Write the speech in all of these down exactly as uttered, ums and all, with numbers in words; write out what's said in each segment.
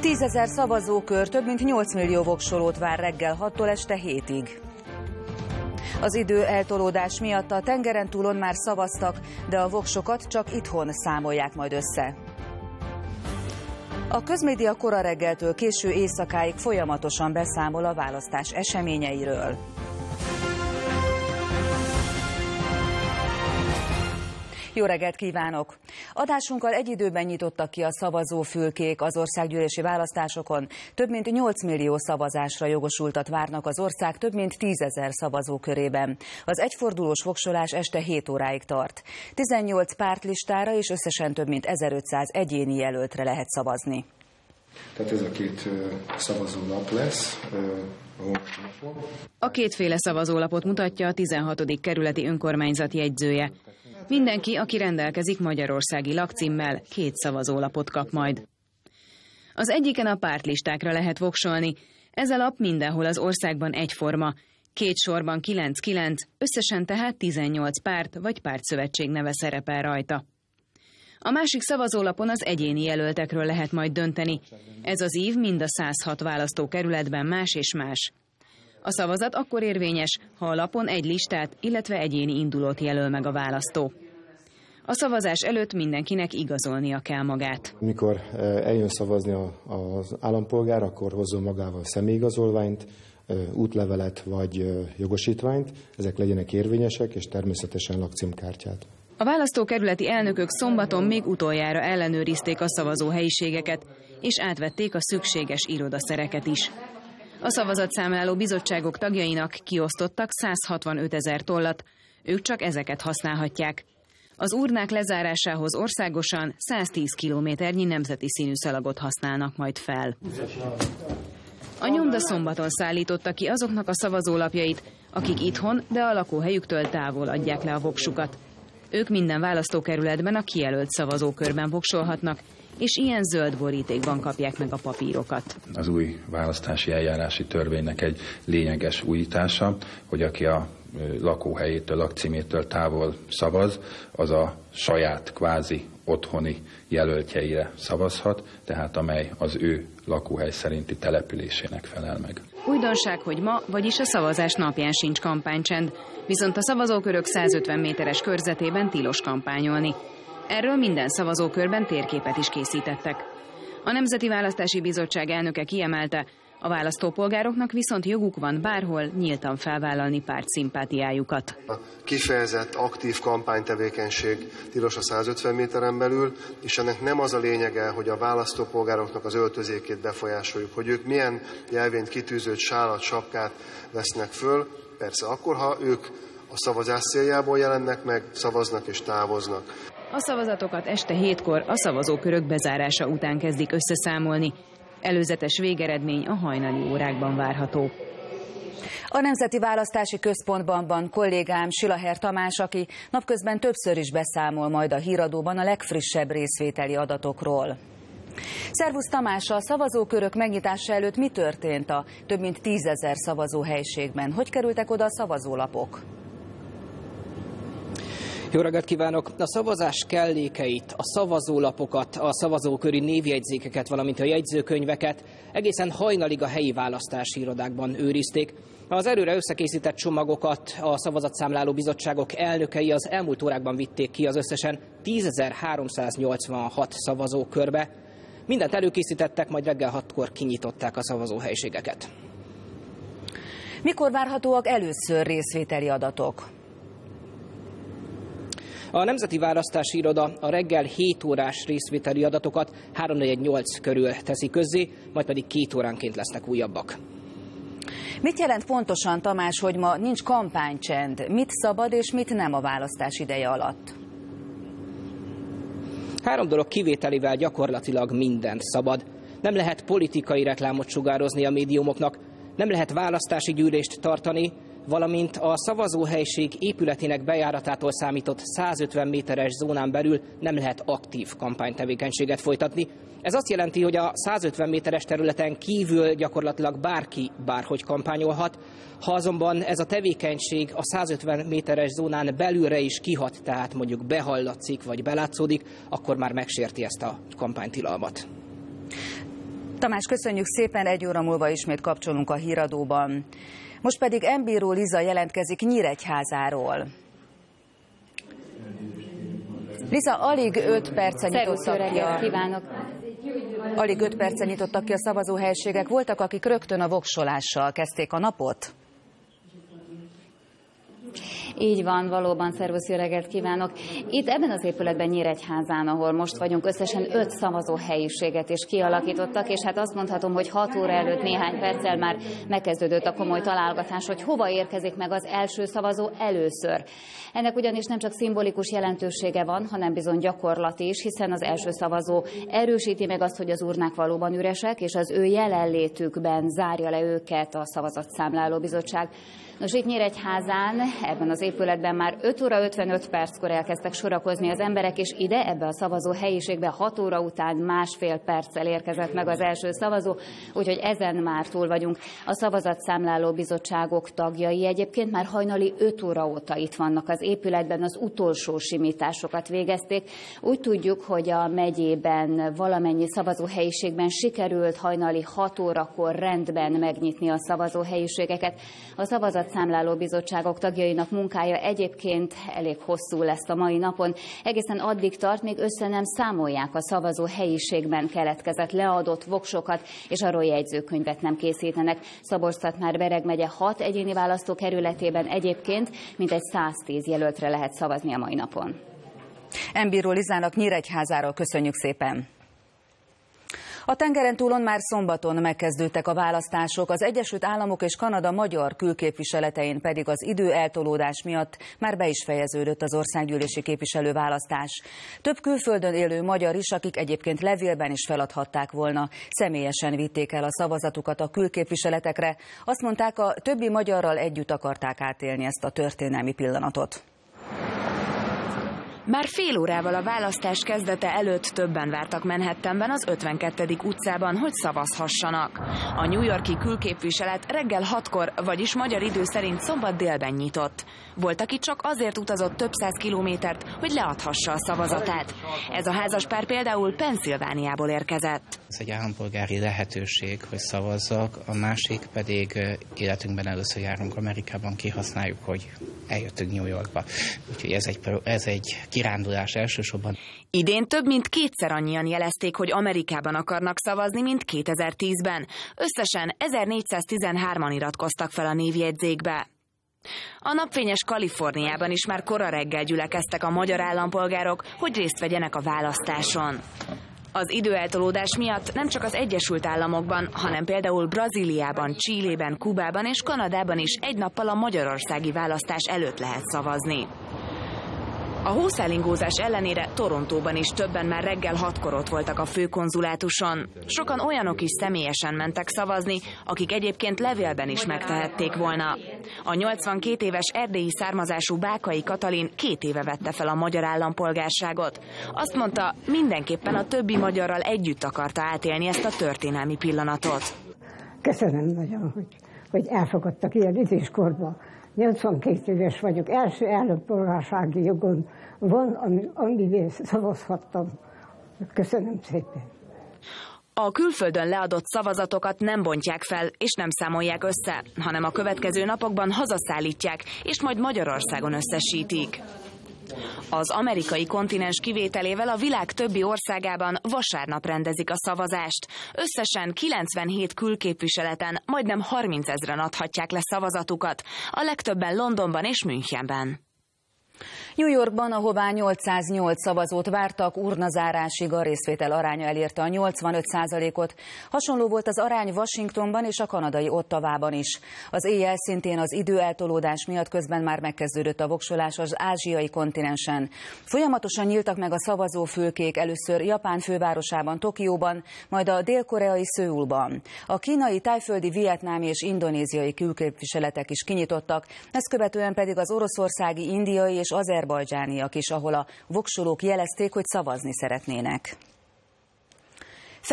Tízezer szavazókör több mint nyolc millió voksolót vár reggel hattól este hétig. Az idő eltolódás miatt a tengeren túlon már szavaztak, de a voksokat csak itthon számolják majd össze. A közmédia kora reggeltől késő éjszakáig folyamatosan beszámol a választás eseményeiről. Jó reggelt kívánok! Adásunkkal egy időben nyitottak ki a szavazófülkék az országgyűlési választásokon. Több mint nyolc millió szavazásra jogosultat várnak az ország több mint tízezer szavazókörében. Az egyfordulós voksolás este hét óráig tart. tizennyolc pártlistára és összesen több mint ezerötszáz egyéni jelöltre lehet szavazni. Tehát ez a két szavazólap lesz. A kétféle szavazólapot mutatja a tizenhatodik kerületi önkormányzat jegyzője. Mindenki, aki rendelkezik magyarországi lakcímmel, két szavazólapot kap majd. Az egyiken a pártlistákra lehet voksolni. Ez a lap mindenhol az országban egyforma. Két sorban kilenc kilenc, összesen tehát tizennyolc párt vagy pártszövetség neve szerepel rajta. A másik szavazólapon az egyéni jelöltekről lehet majd dönteni. Ez az ív mind a száz hat választókerületben más és más. A szavazat akkor érvényes, ha a lapon egy listát, illetve egyéni indulót jelöl meg a választó. A szavazás előtt mindenkinek igazolnia kell magát. Mikor eljön szavazni az állampolgár, akkor hozzon magával személyigazolványt, útlevelet vagy jogosítványt, ezek legyenek érvényesek, és természetesen lakcímkártyát. A választókerületi elnökök szombaton még utoljára ellenőrizték a szavazóhelyiségeket, és átvették a szükséges irodaszereket is. A szavazatszámláló bizottságok tagjainak kiosztottak száz hatvanöt ezer tollat, ők csak ezeket használhatják. Az urnák lezárásához országosan száztíz kilométernyi nemzeti színű szalagot használnak majd fel. A nyomda szombaton szállította ki azoknak a szavazólapjait, akik itthon, de a lakóhelyüktől távol adják le a voksukat. Ők minden választókerületben a kijelölt szavazókörben voksolhatnak, és ilyen zöld borítékban kapják meg a papírokat. Az új választási eljárási törvénynek egy lényeges újítása, hogy aki a lakóhelyétől, lakcímétől távol szavaz, az a saját kvázi otthoni jelöltjeire szavazhat, tehát amely az ő lakóhely szerinti településének felel meg. Újdonság, hogy ma, vagyis a szavazás napján sincs kampánycsend, viszont a szavazókörök százötven méteres körzetében tilos kampányolni. Erről minden szavazókörben térképet is készítettek. A Nemzeti Választási Bizottság elnöke kiemelte, a választópolgároknak viszont joguk van bárhol nyíltan felvállalni párt szimpátiájukat. A kifejezett aktív kampánytevékenység tilos a százötven méteren belül, és ennek nem az a lényege, hogy a választópolgároknak az öltözékét befolyásoljuk, hogy ők milyen jelvényt kitűzött sálat, sapkát vesznek föl, persze akkor, ha ők a szavazás céljából jelennek meg, szavaznak és távoznak. A szavazatokat este hétkor a szavazókörök bezárása után kezdik összeszámolni. Előzetes végeredmény a hajnali órákban várható. A Nemzeti Választási Központban van kollégám Silaher Tamás, aki napközben többször is beszámol majd a híradóban a legfrissebb részvételi adatokról. Szervusz Tamás, a szavazókörök megnyitása előtt mi történt a több mint tízezer szavazóhelyiségben? Hogy kerültek oda a szavazólapok? Jó reggelt kívánok! A szavazás kellékeit, a szavazólapokat, a szavazóköri névjegyzékeket, valamint a jegyzőkönyveket egészen hajnalig a helyi választási irodákban őrizték. Az előre összekészített csomagokat a szavazatszámláló bizottságok elnökei az elmúlt órákban vitték ki az összesen tízezer-háromszáznyolcvanhat szavazókörbe. Mindent előkészítettek, majd reggel hatkor kinyitották a szavazóhelyiségeket. Mikor várhatóak először részvételi adatok? A Nemzeti Választási Iroda a reggel hét órás részvételi adatokat háromnegyvennyolc körül teszi közzé, majd pedig két óránként lesznek újabbak. Mit jelent pontosan, Tamás, hogy ma nincs kampánycsend? Mit szabad és mit nem a választás ideje alatt? Három dolog kivételével gyakorlatilag mindent szabad. Nem lehet politikai reklámot sugározni a médiumoknak, nem lehet választási gyűlést tartani, valamint a szavazóhelység épületének bejáratától számított százötven méteres zónán belül nem lehet aktív kampánytevékenységet folytatni. Ez azt jelenti, hogy a százötven méteres területen kívül gyakorlatilag bárki bárhogy kampányolhat. Ha azonban ez a tevékenység a százötven méteres zónán belülre is kihat, tehát mondjuk behallatszik vagy belátszódik, akkor már megsérti ezt a kampánytilalmat. Tamás, köszönjük szépen, egy óra múlva ismét kapcsolunk a híradóban. Most pedig Embíró Liza jelentkezik Nyíregyházáról. Liza, alig öt percen nyitottak ki a... kívánok. Alig öt percen nyitottak ki a szavazóhelyiségek. Voltak, akik rögtön a voksolással kezdték a napot? Így van, valóban, szervusz, jó reggelt kívánok. Itt ebben az épületben, Nyíregyházán, ahol most vagyunk, összesen öt szavazóhelyiséget is kialakítottak, és hát azt mondhatom, hogy hat óra előtt néhány perccel már megkezdődött a komoly találgatás, hogy hova érkezik meg az első szavazó először. Ennek ugyanis nem csak szimbolikus jelentősége van, hanem bizony gyakorlati is, hiszen az első szavazó erősíti meg azt, hogy az urnák valóban üresek, és az ő jelenlétükben zárja le őket a szavazatszámláló bizottság. Nos, itt Nyíregyházán, ebben az épületben már öt óra ötvenöt perckor elkezdtek sorakozni az emberek, és ide, ebbe a szavazó helyiségbe hat óra után másfél perccel érkezett meg az első szavazó, úgyhogy ezen már túl vagyunk. A szavazatszámláló bizottságok tagjai egyébként már hajnali öt óra óta itt vannak az épületben, az utolsó simításokat végezték. Úgy tudjuk, hogy a megyében valamennyi szavazóhelyiségben sikerült hajnali hat órakor rendben megnyitni a szavazóhelyiségeket. A szavazatszámláló bizottságok tagjainak munkája egyébként elég hosszú lesz a mai napon. Egészen addig tart, még össze nem számolják a szavazó helyiségben keletkezett leadott voksokat, és arról jegyzőkönyvet nem készítenek. Szabolcs-Szatmár-Bereg megye hat egyéni választókerületében egyébként mintegy száztíz jelöltre lehet szavazni a mai napon. Embíró Lizának Nyíregyházáról köszönjük szépen. A tengeren túlon már szombaton megkezdődtek a választások, az Egyesült Államok és Kanada magyar külképviseletein pedig az időeltolódás miatt már be is fejeződött az országgyűlési képviselőválasztás. Több külföldön élő magyar is, akik egyébként levélben is feladhatták volna, személyesen vitték el a szavazatukat a külképviseletekre. Azt mondták, a többi magyarral együtt akarták átélni ezt a történelmi pillanatot. Már fél órával a választás kezdete előtt többen vártak Manhattanben az ötvenkettedik utcában, hogy szavazhassanak. A New York-i külképviselet reggel hatkor, vagyis magyar idő szerint szombat délben nyitott. Volt, aki csak azért utazott több száz kilométert, hogy leadhassa a szavazatát. Ez a házaspár például Pennsylvániából érkezett. Ez egy állampolgári lehetőség, hogy szavazzak, a másik pedig életünkben először járunk Amerikában, kihasználjuk, hogy eljöttünk New Yorkba. Úgyhogy ez egy, ez egy kirándulás elsősorban. Idén több mint kétszer annyian jelezték, hogy Amerikában akarnak szavazni, mint kétezer-tízben. Összesen ezernégyszáztizenhárman iratkoztak fel a névjegyzékbe. A napfényes Kaliforniában is már kora reggel gyülekeztek a magyar állampolgárok, hogy részt vegyenek a választáson. Az időeltolódás miatt nem csak az Egyesült Államokban, hanem például Brazíliában, Chilében, Kubában és Kanadában is egy nappal a magyarországi választás előtt lehet szavazni. A hószálingózás ellenére Torontóban is többen már reggel hatkor ott voltak a főkonzulátuson. Sokan olyanok is személyesen mentek szavazni, akik egyébként levélben is megtehették volna. A nyolcvankét éves erdélyi származású Bákai Katalin két éve vette fel a magyar állampolgárságot. Azt mondta, mindenképpen a többi magyarral együtt akarta átélni ezt a történelmi pillanatot. Köszönöm nagyon, hogy, hogy elfogadtak ilyen időskorban. nyolcvankét éves vagyok, első állampolgársági jogon van, amivel szavazhattam. Köszönöm szépen. A külföldön leadott szavazatokat nem bontják fel és nem számolják össze, hanem a következő napokban hazaszállítják, és majd Magyarországon összesítik. Az amerikai kontinens kivételével a világ többi országában vasárnap rendezik a szavazást. Összesen kilencvenhét külképviseleten majdnem harmincezren adhatják le szavazatukat, a legtöbben Londonban és Münchenben. New Yorkban, ahová nyolcszáznyolc szavazót vártak, urnazárásig a részvétel aránya elérte a nyolcvanöt százalékot. Hasonló volt az arány Washingtonban és a kanadai Ottawában is. Az éjjel szintén az időeltolódás miatt közben már megkezdődött a voksolás az ázsiai kontinensen. Folyamatosan nyíltak meg a szavazófülkék, először Japán fővárosában, Tokióban, majd a dél-koreai Szöulban. A kínai, tájföldi, vietnámi és indonéziai külképviseletek is kinyitottak, ezt követően pedig az oroszországi, indiai és azerbajdzsániak is, ahol a voksolók jelezték, hogy szavazni szeretnének.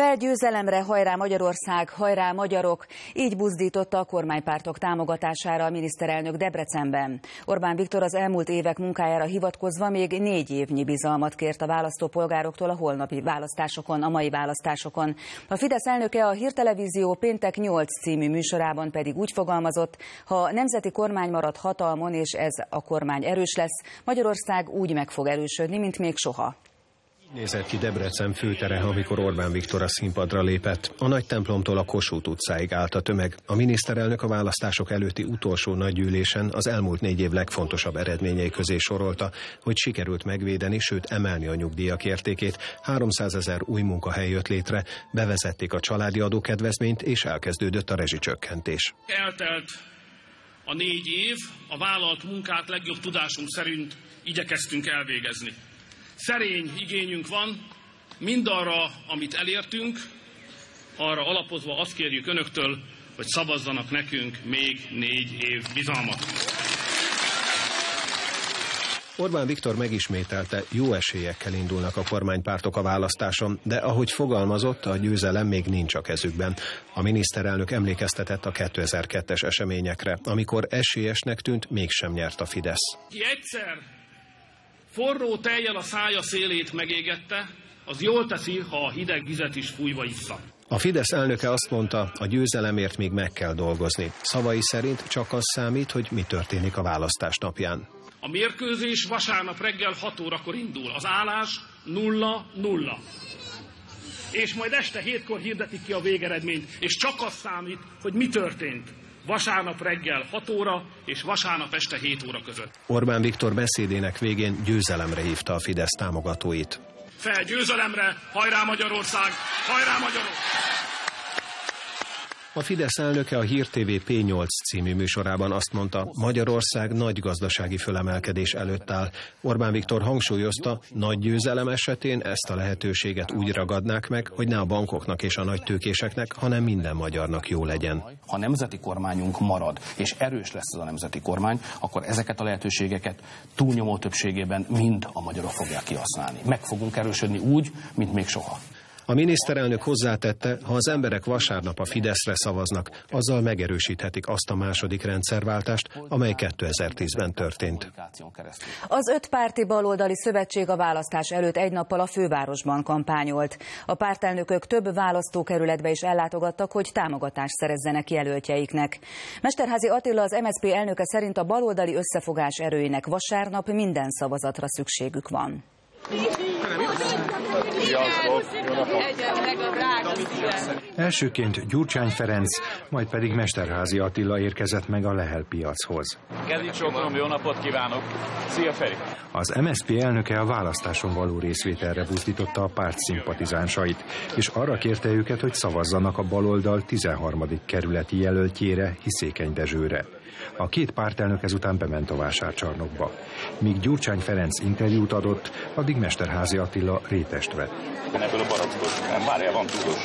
Fel győzelemre, hajrá Magyarország, hajrá magyarok! Így buzdította a kormánypártok támogatására a miniszterelnök Debrecenben. Orbán Viktor az elmúlt évek munkájára hivatkozva még négy évnyi bizalmat kért a választópolgároktól a holnapi választásokon, a mai választásokon. A Fidesz elnöke a Hírtelevízió Péntek nyolc című műsorában pedig úgy fogalmazott, ha a nemzeti kormány marad hatalmon és ez a kormány erős lesz, Magyarország úgy meg fog erősödni, mint még soha. Nézett ki Debrecen főtere, amikor Orbán Viktor a színpadra lépett. A nagy templomtól a Kossuth utcáig állt a tömeg. A miniszterelnök a választások előtti utolsó nagygyűlésen az elmúlt négy év legfontosabb eredményei közé sorolta, hogy sikerült megvédeni, sőt emelni a nyugdíjak értékét. háromszázezer új munkahely jött létre, bevezették a családi adókedvezményt és elkezdődött a rezsicsökkentés. Eltelt a négy év, a vállalt munkát legjobb tudásunk szerint igyekeztünk elvégezni. Szerény igényünk van, mindarra, amit elértünk, arra alapozva azt kérjük önöktől, hogy szavazzanak nekünk még négy év bizalmat. Orbán Viktor megismételte, jó esélyekkel indulnak a kormánypártok a választáson, de ahogy fogalmazott, a győzelem még nincs a kezükben. A miniszterelnök emlékeztetett a kétezer-kettes eseményekre, amikor esélyesnek tűnt, mégsem nyert a Fidesz. Ki egyszer forró tejjel a szája szélét megégette, az jól teszi, ha a hideg vizet is fújva issza. A Fidesz elnöke azt mondta, a győzelemért még meg kell dolgozni. Szavai szerint csak az számít, hogy mi történik a választás napján. A mérkőzés vasárnap reggel hat órakor indul. Az állás nulla nulla. És majd este hétkor hirdetik ki a végeredményt, és csak az számít, hogy mi történt. Vasárnap reggel hat óra és vasárnap este hét óra között. Orbán Viktor beszédének végén győzelemre hívta a Fidesz támogatóit. Fel győzelemre, hajrá Magyarország, hajrá magyarok! A Fidesz elnöke a Hír té vé Pé nyolc című műsorában azt mondta, Magyarország nagy gazdasági fölemelkedés előtt áll. Orbán Viktor hangsúlyozta, nagy győzelem esetén ezt a lehetőséget úgy ragadnák meg, hogy ne a bankoknak és a nagy tőkéseknek, hanem minden magyarnak jó legyen. Ha a nemzeti kormányunk marad, és erős lesz az a nemzeti kormány, akkor ezeket a lehetőségeket túlnyomó többségében mind a magyarok fogják kihasználni. Meg fogunk erősödni úgy, mint még soha. A miniszterelnök hozzátette, ha az emberek vasárnap a Fideszre szavaznak, azzal megerősíthetik azt a második rendszerváltást, amely kétezer-tízben történt. Az öt párti baloldali szövetség a választás előtt egy nappal a fővárosban kampányolt. A pártelnökök több választókerületbe is ellátogattak, hogy támogatást szerezzenek jelöltjeiknek. Mesterházy Attila, az em es zé pé elnöke szerint a baloldali összefogás erőinek vasárnap minden szavazatra szükségük van. Elsőként Gyurcsány Ferenc, majd pedig Mesterházy Attila érkezett meg a Lehel piachoz. Kezdjük sokan, jó napot kívánok! Szia Feri! Az em es zé pé elnöke a választáson való részvételre buzdította a párt szimpatizánsait, és arra kérte őket, hogy szavazzanak a baloldal tizenharmadik kerületi jelöltjére, Hiszékeny Dezsőre. A két pártelnök ezután bement a vásárcsarnokba. Míg Gyurcsány Ferenc interjút adott, addig Mesterházy Attila rétest vett. Ebből a barackot nem, várjál, van tudós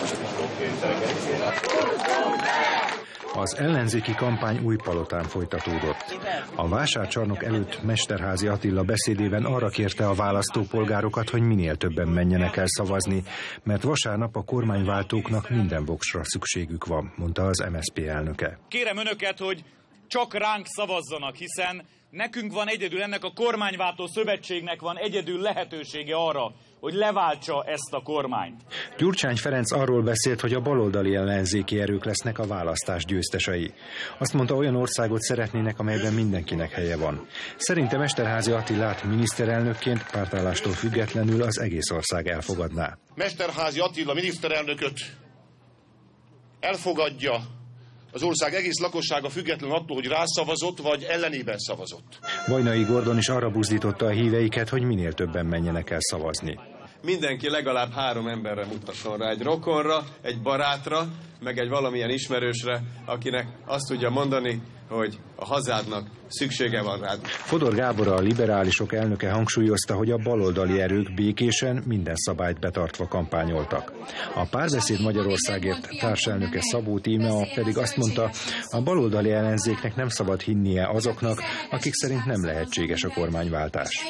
Az ellenzéki kampány Újpalotán folytatódott. A vásárcsarnok előtt Mesterházy Attila beszédében arra kérte a választópolgárokat, hogy minél többen menjenek el szavazni, mert vasárnap a kormányváltóknak minden voksra szükségük van, mondta az em es zé pé elnöke. Kérem önöket, hogy csak ránk szavazzanak, hiszen nekünk van egyedül, ennek a kormányváltó szövetségnek van egyedül lehetősége arra, hogy leváltsa ezt a kormányt. Gyurcsány Ferenc arról beszélt, hogy a baloldali ellenzéki erők lesznek a választás győztesei. Azt mondta, olyan országot szeretnének, amelyben mindenkinek helye van. Szerinte Mesterházy Attilát miniszterelnökként pártállástól függetlenül az egész ország elfogadná. Mesterházy Attila miniszterelnököt elfogadja az ország egész lakossága függetlenül attól, hogy rászavazott vagy ellenében szavazott. Vajnai Gordon is arra buzdította a híveiket, hogy minél többen menjenek el szavazni. Mindenki legalább három emberre mutasson rá, egy rokonra, egy barátra, meg egy valamilyen ismerősre, akinek azt tudja mondani, hogy a hazádnak szüksége van rád. Fodor Gábor, a liberálisok elnöke hangsúlyozta, hogy a baloldali erők békésen, minden szabályt betartva kampányoltak. A Párbeszéd Magyarországért társelnöke Szabó Tímea pedig azt mondta, a baloldali ellenzéknek nem szabad hinnie azoknak, akik szerint nem lehetséges a kormányváltás.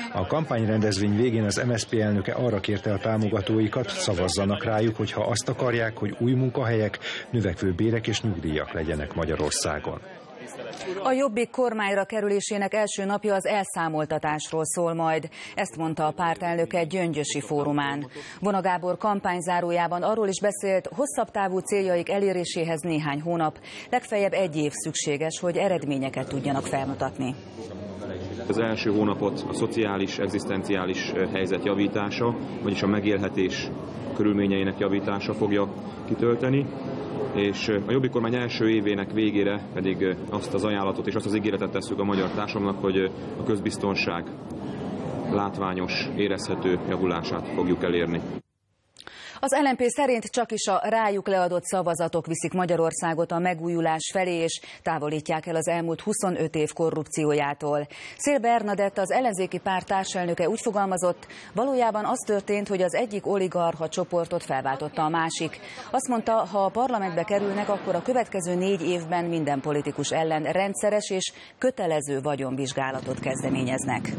A kampányrendezvény végén az em es zé pé elnöke arra kérte a támogatóikat, szavazzanak rájuk, hogyha azt akarják, hogy új munkahelyek, növekvő bérek és nyugdíjak legyenek Magyarországon. A Jobbik kormányra kerülésének első napja az elszámoltatásról szól majd. Ezt mondta a pártelnöke egy gyöngyösi fórumán. Vona Gábor kampányzárójában arról is beszélt, hosszabb távú céljaik eléréséhez néhány hónap, legfeljebb egy év szükséges, hogy eredményeket tudjanak felmutatni. Az első hónapot a szociális, egzisztenciális helyzet javítása, vagyis a megélhetés körülményeinek javítása fogja kitölteni, és a Jobbik kormány első évének végére pedig azt az ajánlatot és azt az ígéretet tesszük a magyar társadalomnak, hogy a közbiztonság látványos, érezhető javulását fogjuk elérni. Az el em pé szerint csak is a rájuk leadott szavazatok viszik Magyarországot a megújulás felé, és távolítják el az elmúlt huszonöt év korrupciójától. Szél Bernadett, az ellenzéki párt társelnöke úgy fogalmazott, valójában az történt, hogy az egyik oligarcha csoportot felváltotta a másik. Azt mondta, ha a parlamentbe kerülnek, akkor a következő négy évben minden politikus ellen rendszeres és kötelező vagyonvizsgálatot kezdeményeznek.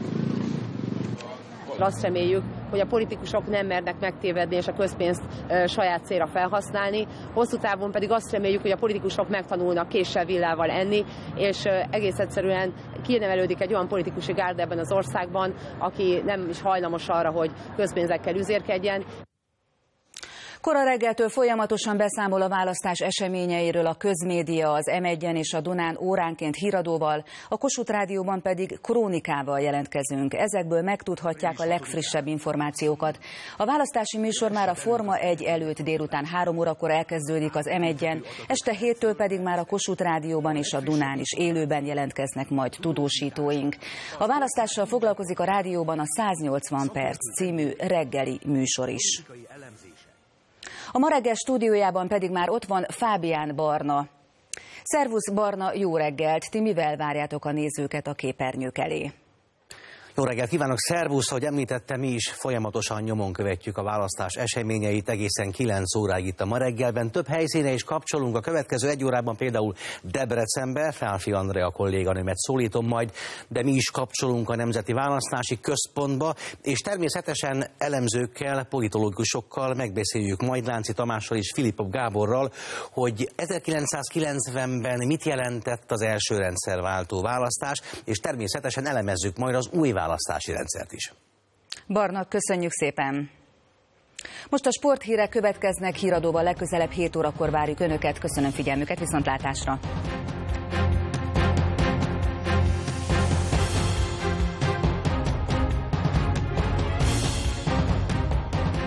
Azt reméljük, hogy a politikusok nem mernek megtévedni és a közpénzt e, saját célra felhasználni. Hosszú távon pedig azt reméljük, hogy a politikusok megtanulnak késsel villával enni, és e, egész egyszerűen kinevelődik egy olyan politikusi gárda ebben az országban, aki nem is hajlamos arra, hogy közpénzekkel üzérkedjen. Kora reggeltől folyamatosan beszámol a választás eseményeiről a közmédia, az em egyen és a Dunán óránként híradóval, a Kossuth Rádióban pedig krónikával jelentkezünk. Ezekből megtudhatják a legfrissebb információkat. A választási műsor már a Forma egy előtt délután három órakor elkezdődik az em egyen, este héttől pedig már a Kossuth Rádióban és a Dunán is élőben jelentkeznek majd tudósítóink. A választással foglalkozik a rádióban a száznyolcvan perc című reggeli műsor is. A Ma reggel stúdiójában pedig már ott van Fábián Barna. Szervusz Barna, jó reggelt! Ti mivel várjátok a nézőket a képernyők elé? Jó reggelt kívánok, szervusz! Ahogy említettem, mi is folyamatosan nyomon követjük a választás eseményeit egészen kilenc óráig itt a Ma reggelben. Több helyszíne is kapcsolunk, a következő egy órában például Debrecenbe, Fálfi Andrea kolléganőmet szólítom majd, de mi is kapcsolunk a Nemzeti Választási Központba, és természetesen elemzőkkel, politológusokkal megbeszéljük majd Lánci Tamással és Filipov Gáborral, hogy ezerkilencszázkilencvenben mit jelentett az első rendszerváltó választás, és természetesen elemezzük majd az új választási rendszert is. Barna, köszönjük szépen! Most a sporthírek következnek, híradóval legközelebb hét órakor várjuk Önöket. Köszönöm figyelmüket, viszontlátásra!